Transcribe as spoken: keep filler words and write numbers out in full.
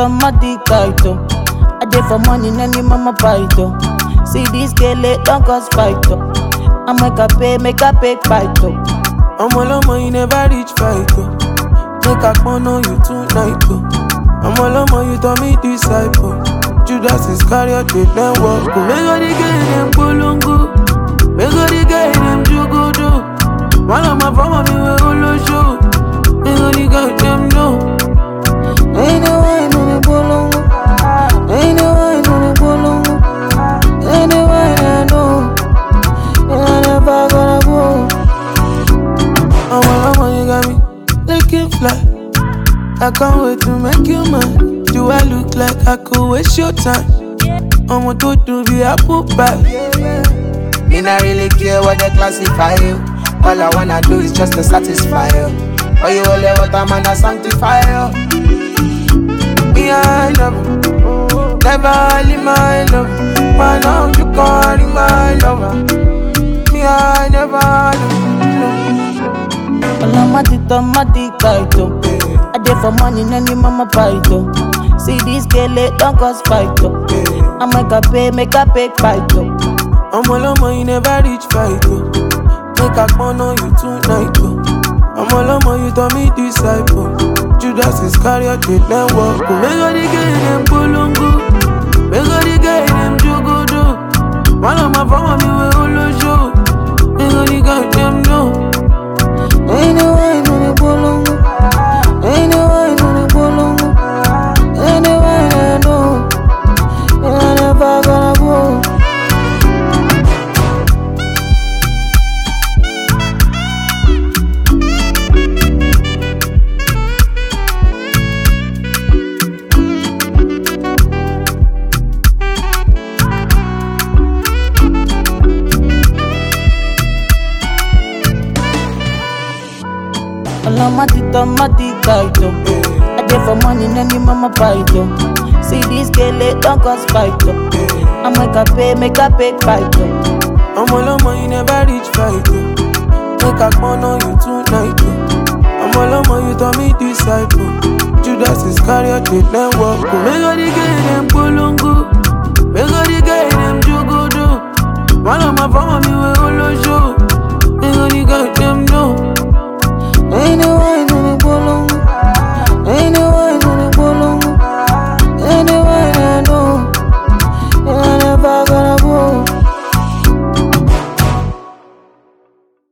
automatic title. I dey for money, any mama fight oh. See this girl, it don't cause fight oh. I make her pay, make her pay fight oh. I'm all on you never reach fight oh. Make a phone on you tonight oh. I'm all on you to me disciple. Judas Iscariot did then walk oh. Make all the girl them polongo. Make all the girl them jugodo. One of my family me we all show. Make all the girl them know. Ain't no one on the polongo. Ain't no one on the polongo. Anyone I know, and I never gonna go. I'm all on you got me, looking fly. I can't wait to make you mine. Do I look like I could waste your time? I'm a to to be a poop pie. Me not really care what they classify you. All I wanna do is just to satisfy you. Or you only what I'm gonna sanctify you. Me I love, never leave my love. Why now you calling my lover? Me I never love. Automatic, automatic title. I dey for money, any mama fight oh. See this girl, it don't cause fight oh. I make her pay, make her pay fight oh. I'm all on you never reach fight oh. Make a phone on you tonight oh. I'm all on you to me disciple. Judas Iscariot did then walk oh. Make all the girl them polongo. Make all the girl them jugodo. One of my family me we all show. Make all the girl them know. Ain't no one on the polongo. Ain't no one on the polongo. Anyone I know, and I never gonna go. Automatic, automatic title. I dey for money, any mama fight oh. See this girl, it don't cause fight oh. I make her pay, make her pay fight oh. I'm all on you never reach fight oh. Make a phone on you tonight oh. I'm all on you to me disciple. Judas Iscariot did then walk oh. Make all the girl them polongo. Make all the